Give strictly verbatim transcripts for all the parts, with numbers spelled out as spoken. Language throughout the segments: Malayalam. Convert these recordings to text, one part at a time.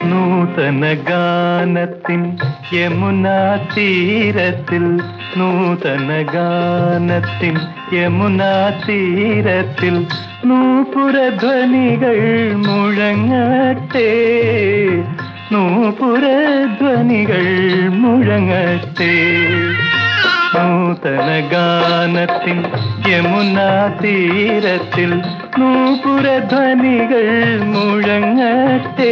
നൂതന ഗാനത്തിൻ യമുനാ തീരത്തിൽ, നൂതന ഗാനത്തിൻ യമുനാ തീരത്തിൽ നൂപുരധ്വനികൾ മുഴങ്ങട്ടെ, നൂപുരധ്വനികൾ മുഴങ്ങട്ടെ. നൂതന ഗാനത്തിൻ യമുനാ തീരത്തിൽ നൂപുരധ്വനികൾ മുഴങ്ങട്ടെ,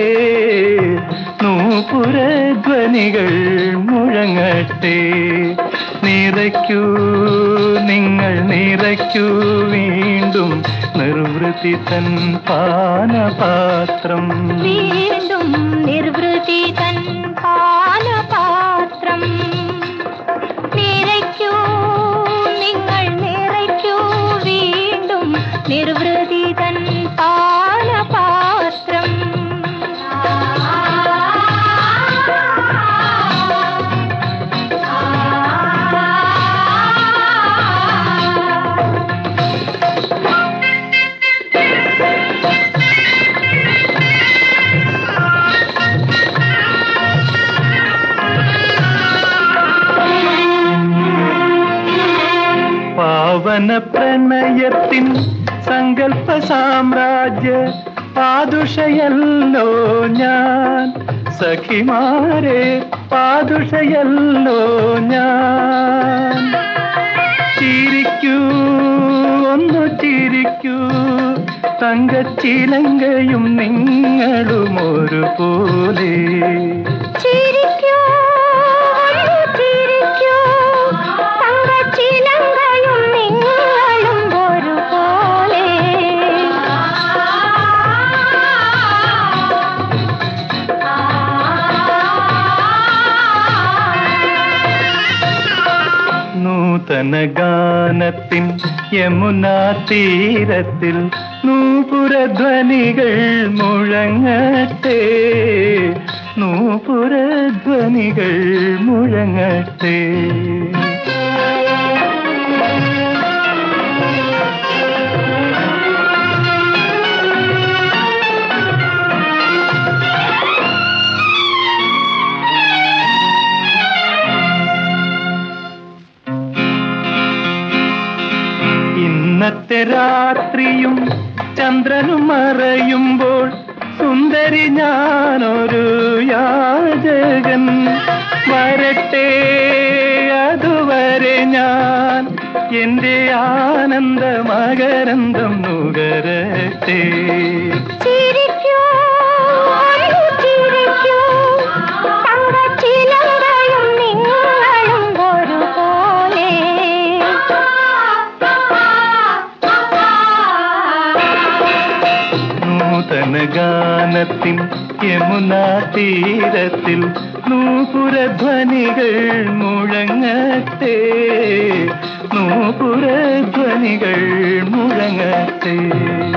നൂപുരധ്വനികൾ മുഴങ്ങട്ടെ. നിറയ്ക്കൂ നിങ്ങൾ നിറയ്ക്കൂ വീണ്ടും നിർവൃതി തൻ പാനപാത്രം, വീണ്ടും നിർവൃതി തൻ പാനപാത്രം. നിറയ്ക്കൂ നിങ്ങൾ നിറയ്ക്കൂ വീണ്ടും നിർവൃതി തൻ പാനപാത്രം. പാവന പ്രണയത്തിൻ സങ്കൽപ്പ സാമ്രാജ്യ പാദുഷയല്ലോ ഞാൻ, സഖിമാരെ പാദുഷയല്ലോ ഞാൻ. ചിരിക്കൂ ഒന്നു ചിരിക്കൂ, തങ്കച്ചിലങ്കയും നിങ്ങളും ഒരുപോലെ. ചിരിക്കൂ ചിരിക്കൂ, തങ്കച്ചിലങ്കയും നിങ്ങളും ഒരുപോലെ. നൂതന ഗാനത്തിൻ യമുനാ തീരത്തിൽ നൂപുരധ്വനികൾ മുഴങ്ങട്ടെ, നൂപുരധ്വനികൾ മുഴങ്ങട്ടെ. ഇന്നത്തെ രാത്രിയും ചന്ദ്രനും മറയുമ്പോൾ സുന്ദരി ഞാനൊരു യാചകൻ, വരട്ടെ അതുവരെ ഞാൻ എന്റെ ആനന്ദ മകരന്തം നുകരട്ടെ. ചിരിക്കൂ ചിരിക്കൂ, തങ്കച്ചിലങ്കയും നിങ്ങളും ഒരുപോലെ. നൂതന ഗാനത്തിൻ യമുനാ തീരത്തിൽ നൂപുരധ്വനികൾ മുഴങ്ങട്ടെ, നൂപുരധ്വനികൾ മുഴങ്ങട്ടെ.